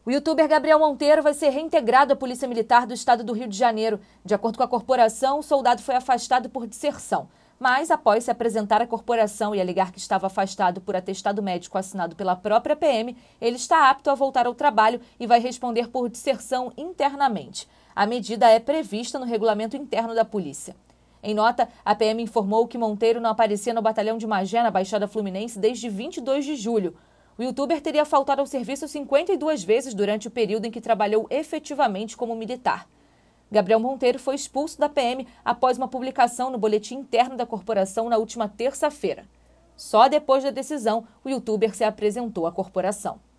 O youtuber Gabriel Monteiro vai ser reintegrado à Polícia Militar do Estado do Rio de Janeiro. De acordo com a corporação, o soldado foi afastado por deserção. Mas, após se apresentar à corporação e alegar que estava afastado por atestado médico assinado pela própria PM, ele está apto a voltar ao trabalho e vai responder por deserção internamente. A medida é prevista no regulamento interno da polícia. Em nota, a PM informou que Monteiro não aparecia no batalhão de Magé, na Baixada Fluminense, desde 22 de julho. O youtuber teria faltado ao serviço 52 vezes durante o período em que trabalhou efetivamente como militar. Gabriel Monteiro foi expulso da PM após uma publicação no boletim interno da corporação na última terça-feira. Só depois da decisão, o youtuber se apresentou à corporação.